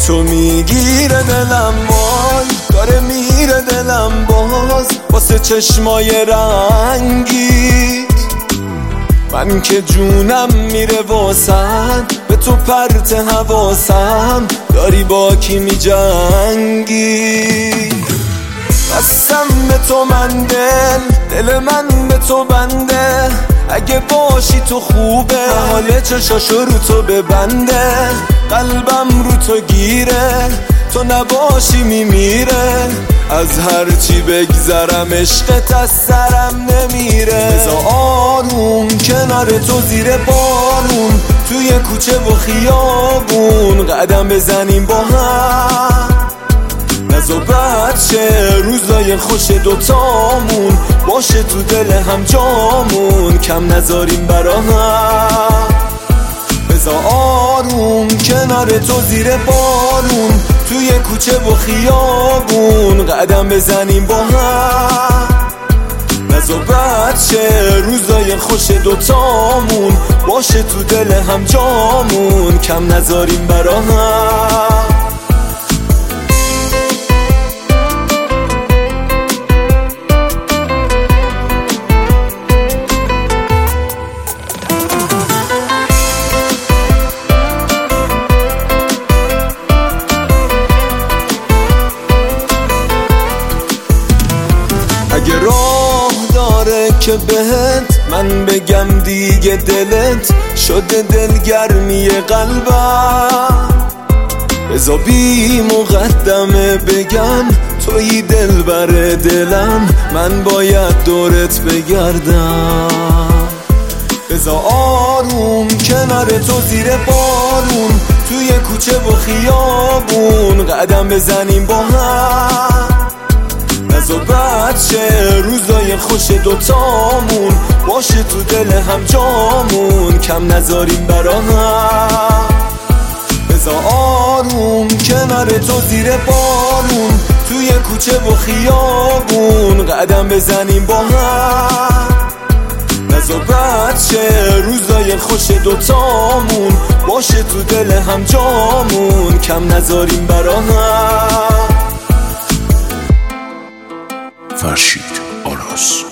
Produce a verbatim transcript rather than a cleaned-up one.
تو میگیره دلم، وای داره میره دلم باز واسه چشمای رنگی. من که جونم میره واسن، به تو پرت حواسم، داری با کی میجنگی. بستم به تو من دل، دل من به تو بنده، اگه باشی تو خوبه، حال چشاشو رو تو ببنده. قلبم رو تو گیره، تو نباشی میمیره، از هرچی بگذرم عشقت از سرم نمیره. بذار آروم کنار تو زیر بارون، توی کوچه و خیابون قدم بزنیم با هم. نزا بچه روزای خوش دوتامون، باشه تو دل هم جامون، کم نذاریم برا هم. بذار آروم کنار تو زیر بارون، توی کوچه و خیابون قدم بزنیم با هم. نزا بچه روزای خوش دوتامون، باشه تو دل هم جامون، کم نذاریم برا هم. اگه راه داره که بهت من بگم دیگه دلت شده دلگرمی قلبم، بذار بی مقدمه بگم توی دل بر دلم، من باید دورت بگردم. بذار آروم کنار تو زیر بارون، توی کوچه و خیابون قدم بزنیم با هم. نزا بچه روزای خوش دوتامون، باشه تو دل هم جامون، کم نذاریم برا هم. بذار آروم کنار تو زیر بارون، توی کوچه و خیابون قدم بزنیم با هم. نزا بچه روزای خوش دوتامون، باشه تو دل هم جامون، کم نذاریم برا هم. فرشید آراس.